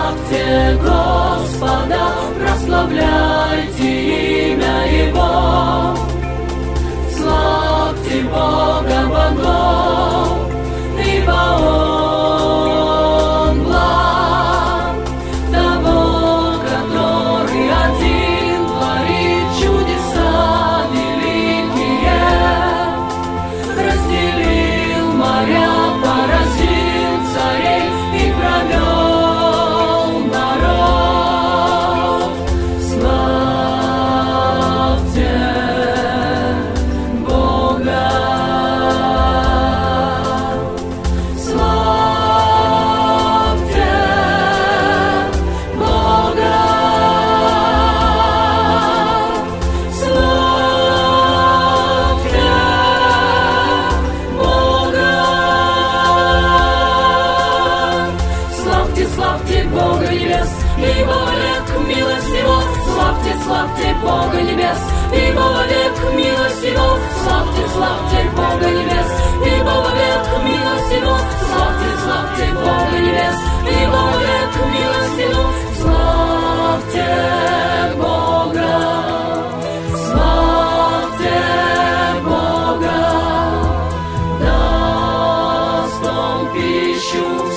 Славьте Господа, прославляйте имя Его. Славьте Бога богов, ибо Он благ. Того, который один творит чудеса великие, разделил моря, поразил царей и провел народ. Славьте Бога. Славьте Бога. Славьте Бога. Славьте, славьте Бога небес, ибо вовек милость Его. Славьте, славьте Бога небес, ибо вовек милость Его. Славьте, славьте Бога небес, ибо вовек милость Его. Славьте, славьте Бога небес, ибо вовек милость Его. Славьте Бога. Славьте Бога. Даст Он пищу